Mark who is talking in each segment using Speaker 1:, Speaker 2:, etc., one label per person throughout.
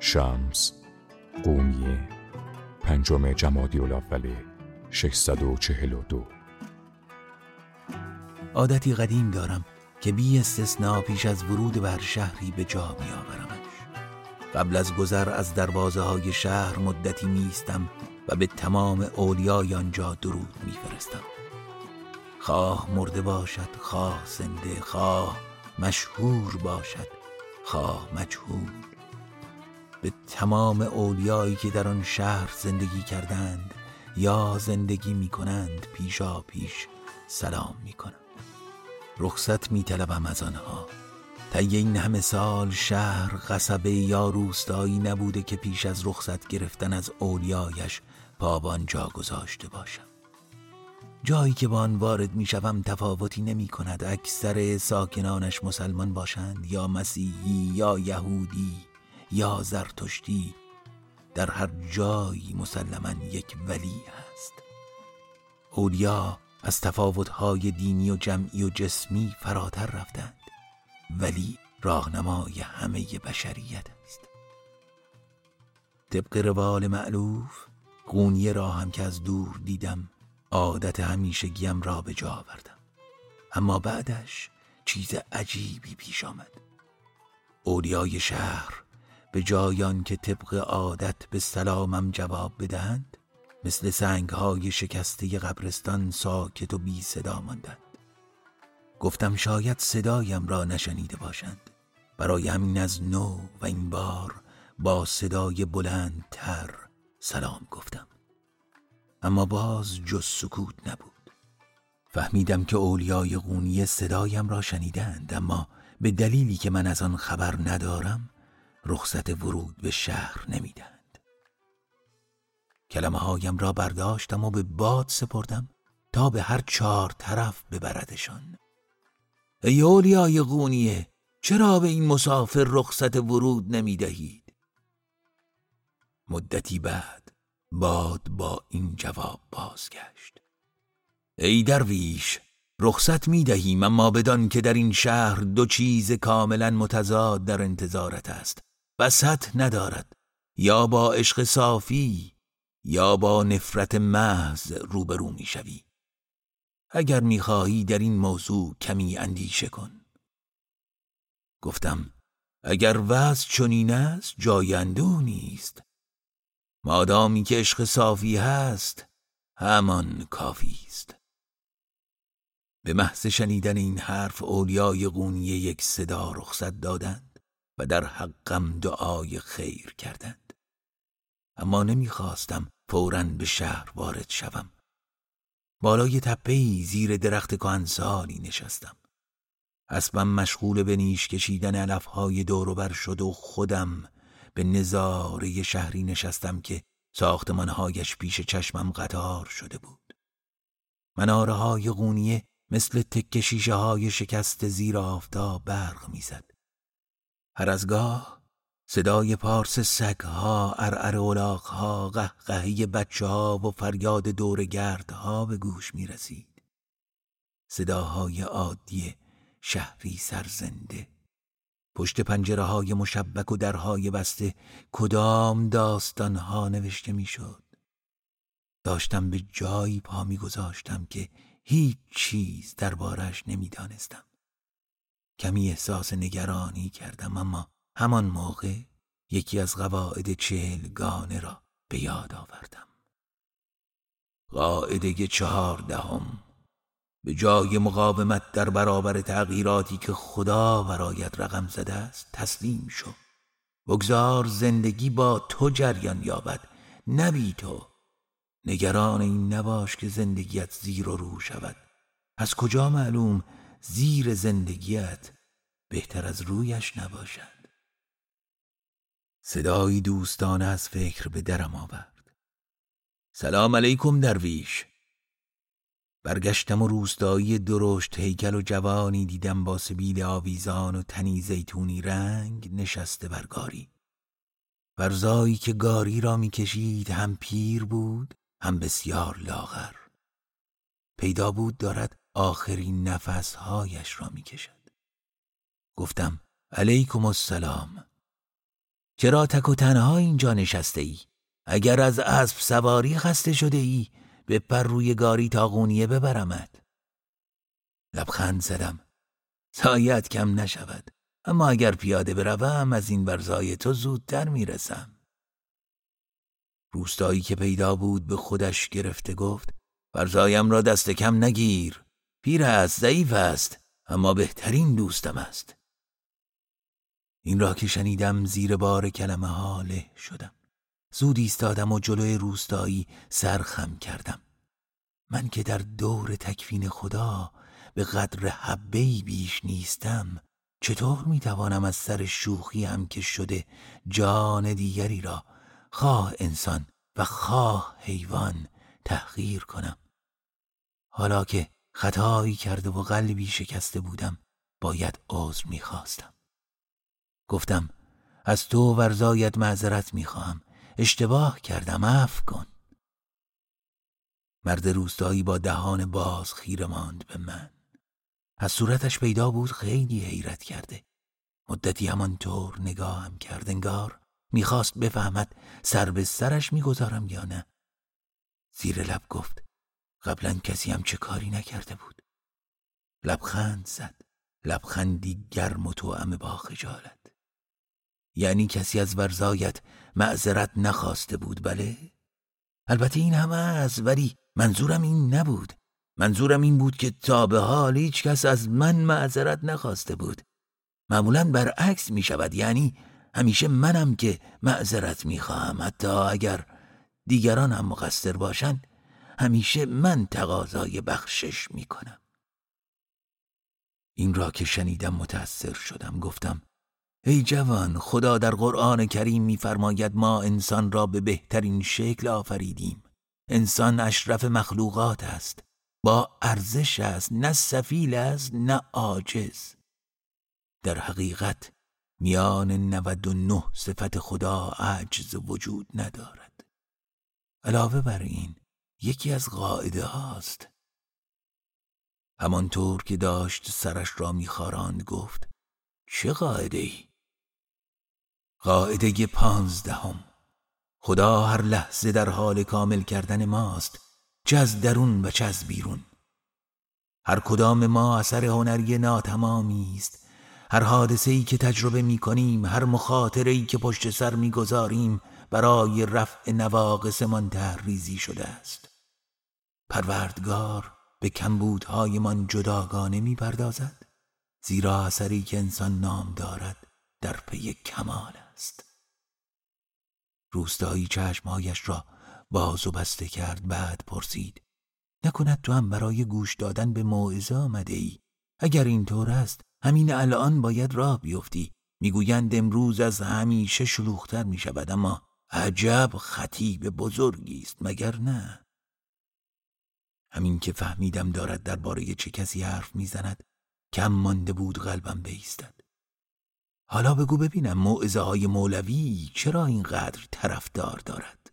Speaker 1: شمس قونیه 5 جمادی الاول 642.
Speaker 2: عادتی قدیم دارم که بی استثناء پیش از ورود بر شهری به جا می آورمش. قبل از گذر از دروازه های شهر مدتی میستم و به تمام اولیای آنجا درود می فرستم. خواه مرده باشد، خواه زنده، خواه مشهور باشد، خواه مجهول، به تمام اولیایی که در آن شهر زندگی کردند یا زندگی می کنند پیشا پیش سلام می کنم. رخصت می طلبم از آنها. طی این همه سال شهر، قصبه یا روستایی نبوده که پیش از رخصت گرفتن از اولیایش پا به آنجا گذاشته باشم. جایی که با آن وارد می شوم تفاوتی نمی کند، اکثر ساکنانش مسلمان باشند یا مسیحی یا یهودی یا زرتشتی. در هر جایی مسلماً یک ولی هست. اولیا از تفاوت‌های دینی و جمعی و جسمی فراتر رفتند. ولی راهنمای همه بشریت است. طبق روال مألوف قونیه را هم که از دور دیدم عادت همیشگیم را به جا آوردم. اما بعدش چیز عجیبی پیش آمد. اولیای شهر به جای آنکه طبق عادت به سلامم جواب بدهند، مثل سنگ‌های شکسته قبرستان ساکت و بی صدا ماندند. گفتم شاید صدایم را نشنیده باشند. برای همین از نو و این بار با صدای بلندتر سلام گفتم. اما باز جز سکوت نبود. فهمیدم که اولیای قونیه صدایم را شنیدند، اما به دلیلی که من از آن خبر ندارم رخصت ورود به شهر نمیدند. کلمه هایم را برداشتم و به باد سپردم تا به هر 4 طرف ببردشان. ای اولیای قونیه، چرا به این مسافر رخصت ورود نمیدهید؟ مدتی بعد باد با این جواب بازگشت: ای درویش، رخصت میدهیم، اما بدان که در این شهر 2 چیز کاملا متضاد در انتظارت است. وسط ندارد. یا با عشق صافی یا با نفرت محض روبرو میشوی. اگر میخواهی در این موضوع کمی اندیشه کن. گفتم اگر وضع چنین است جای اندوه نیست. مادامی که عشق صافی هست همان کافی است. به محض شنیدن این حرف اولیای قونیه یک صدا رخصت دادند و در حقم دعای خیر کردند. اما نمیخواستم فوراً به شهر وارد شوم. بالای تپه‌ای زیر درخت کهنسالی نشستم. اسبم مشغول به نیش کشیدن علف‌های دور و بر شد و خودم به نظاره شهری نشستم که ساختمان‌هایش پیش چشمم قطار شده بود. مناره‌های قونیه مثل تکه شیشه‌های شکست زیر آفتاب برق می‌زد. هر از گاه صدای پارس سگ‌ها، عرعر الاغ‌ها، قهقهه بچه‌ها و فریاد دورگردها به گوش می‌رسید. صداهای عادی شهری سرزنده. پشت پنجره‌های مشبک و درهای بسته کدام داستان‌ها نوشته می‌شد. داشتم به جایی پا می‌گذاشتم که هیچ چیز دربارش نمی‌دانستم. کمی احساس نگرانی کردم، اما همان موقع یکی از قواعد 40گانه را به یاد آوردم. قاعده 14: به جای مقاومت در برابر تغییراتی که خدا برایت رقم زده است تسلیم شو. بگذار زندگی با تو جریان یابد، نه بی تو. نگران این نباش که زندگیت زیر و رو شود. از کجا معلوم زیر زندگیت بهتر از رویش نباشد؟ صدایی دوستانه از فکر به درم آورد: سلام علیکم درویش. برگشتم و روستایی درشت هیکل و جوانی دیدم با سبیل آویزان و تنی زیتونی رنگ نشسته بر گاری. ورزایی که گاری را میکشید هم پیر بود هم بسیار لاغر. پیدا بود دارد آخرین نفسهایش را میکشد. گفتم علیکم السلام. چرا تک و تنها اینجا نشسته ای؟ اگر از اسب سواری خسته شده ای بپر روی گاری تا قونیه ببرمت. لبخند زدم. سایت کم نشود، اما اگر پیاده بروم از این برزای تو زودتر میرسم. روستایی که پیدا بود به خودش گرفته گفت برزایم را دست کم نگیر. پیر است، ضعیف است، اما بهترین دوستم است. این را که شنیدم زیر بار کلمه ها له شدم. زود ایستادم و جلوی روستایی سر خم کردم. من که در دور تکوین خدا به قدر حبه‌ای بیش نیستم، چطور میتوانم از سر شوخی هم که شده جان دیگری را خواه انسان و خواه حیوان تحقیر کنم؟ حالا که خطایی کرده و قلبی شکسته بودم باید عذر میخواستم. گفتم از تو ورزایت معذرت میخواهم، اشتباه کردم، عفو کن. مرد روستایی با دهان باز خیره ماند به من. از صورتش پیدا بود خیلی حیرت کرده. مدتی همانطور نگاهم کرد، انگار میخواست بفهمد سر به سرش میگذارم یا نه. زیر لب گفت قبلا کسی هم چه کاری نکرده بود. لبخند زد، لبخندی گرم و توأم با خجالت. یعنی کسی از ورزایت معذرت نخواسته بود؟ بله، البته این همه است، ولی منظورم این نبود. منظورم این بود که تا به حال هیچ کس از من معذرت نخواسته بود. معمولاً برعکس می شود، یعنی همیشه منم که معذرت می خواهم. حتی اگر دیگران هم مقصر باشند همیشه من تقاضای بخشش می کنم. این را که شنیدم متأثر شدم. گفتم ای جوان، خدا در قرآن کریم می‌فرماید ما انسان را به بهترین شکل آفریدیم. انسان اشرف مخلوقات است، با ارزش است، نه سفیل است نه عاجز. در حقیقت میان 99 صفت خدا عجز وجود ندارد. علاوه بر این یکی از قاعده هاست. همانطور که داشت سرش را می‌خاراند گفت چه قاعده ای؟ قاعده 15. خدا هر لحظه در حال کامل کردن ماست، چه از درون و چه از بیرون. هر کدام ما اثر هنری ناتمامی است. هر حادثه‌ای که تجربه می‌کنیم، هر مخاطره‌ای که پشت سر می‌گذاریم برای رفع نواقصمان طرح‌ریزی شده است. پروردگار به کمبودهایمان جداگانه می‌پردازد، زیرا اثری که انسان نام دارد در پی کمال است. روستایی چشمهایش را باز و بسته کرد، بعد پرسید نکند تو هم برای گوش دادن به موعظه آمده ای؟ اگر اینطور است همین الان باید راه بیفتی. میگویند امروز از همیشه شلوغ‌تر می شود، اما عجب خطیب بزرگی است، مگر نه؟ همین که فهمیدم دارد درباره چه کسی حرف میزند کم مانده بود قلبم بایستد. حالا بگو ببینم موعظه های مولوی چرا اینقدر طرفدار دارد؟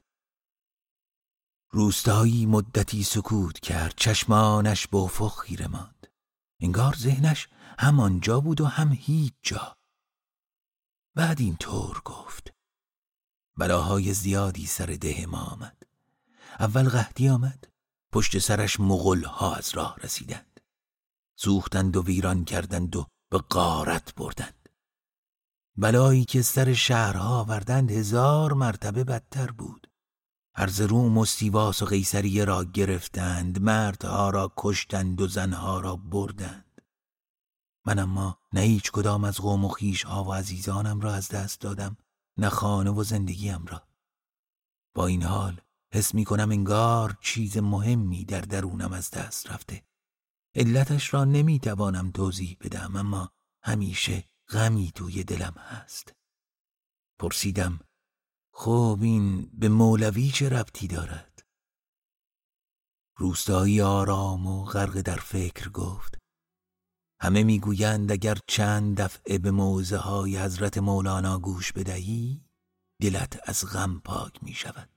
Speaker 2: روستایی مدتی سکوت کرد، چشمانش به افق خیره ماند. انگار ذهنش هم آنجا بود و هم هیچ جا. بعد این طور گفت بلاهای زیادی سر ده ما آمد. اول قحطی آمد، پشت سرش مغول‌ها از راه رسیدند، سوختند و ویران کردند و به غارت بردند. بلایی که سر شهرها آوردند 1000 مرتبه بدتر بود. ارز روم و سیواس و قیصریه را گرفتند، مردها را کشتند و زنها را بردند. من اما نه هیچ کدام از قوم و خویش‌ها و عزیزانم را از دست دادم، نه خانه و زندگیم را. با این حال حس می کنم انگار چیز مهمی در درونم از دست رفته. علتش را نمی توانم توضیح بدم، اما همیشه غمی توی دلم هست. پرسیدم خب این به مولوی چه ربطی دارد؟ روستایی آرام و غرق در فکر گفت همه میگویند اگر چند دفعه به موعظه های حضرت مولانا گوش بدهی دلت از غم پاک می شود.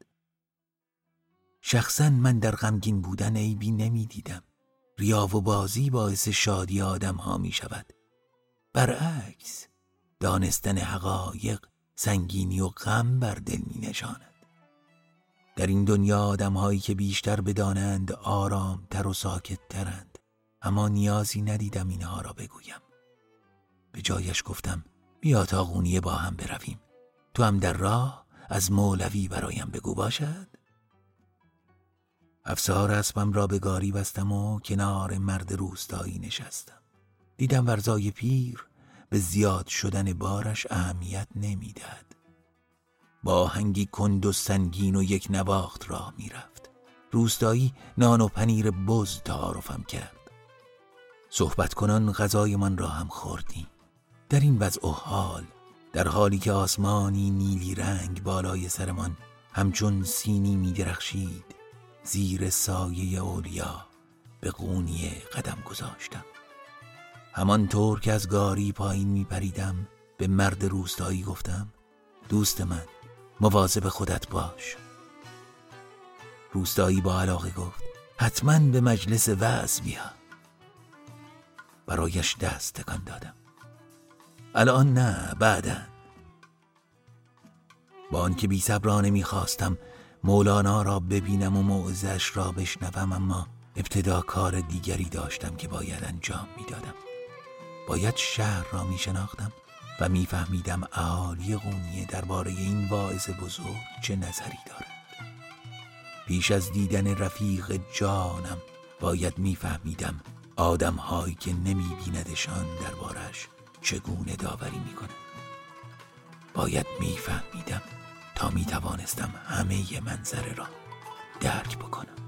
Speaker 2: شخصا من در غمگین بودن عیبی نمی دیدم. ریا و بازی باعث شادی آدم ها می شود. برعکس، دانستن حقایق سنگینی و غم بر دل می نشاند. در این دنیا آدم‌هایی که بیشتر بدانند آرام‌تر و ساکت‌ترند، اما نیازی ندیدم اینها را بگویم. به جایش گفتم بیا تا قونیه با هم برویم. تو هم در راه از مولوی برایم بگو باشد؟ افسار اسبم را به گاری بستم و کنار مرد روستایی نشستم. دیدم ورزای پیر به زیاد شدن بارش اهمیت نمیداد. با آهنگی کند و سنگین و یک نواخت راه میرفت. روستایی نان و پنیر بز تعارفم کرد. صحبت کنان غذایمان را هم خوردیم. در این وضع و حال، در حالی که آسمانی نیلی رنگ بالای سرمان همچون سینی می درخشید، زیر سایه اولیا به قونیه قدم گذاشتم. همانطور که از گاری پایین می پریدم به مرد روستایی گفتم دوست من، مواظب خودت باش. روستایی با علاقه گفت حتما به مجلس وعظ بیا. برایش دست تکان دادم. الان نه، بعداً. با آنکه بی صبرانه می‌خواستم مولانا را ببینم و موعظه‌اش را بشنوم، اما ابتدا کار دیگری داشتم که باید انجام می‌دادم. باید شهر را می‌شناختم و می‌فهمیدم اهالی قونیه درباره این واعظ بزرگ چه نظری دارند. پیش از دیدن رفیق جانم باید می‌فهمیدم آدم‌هایی که نمی‌بیندشان درباره‌اش چگونه داوری می‌کنند. باید می‌فهمیدم تا می‌توانستم همه منظره را درک بکنم.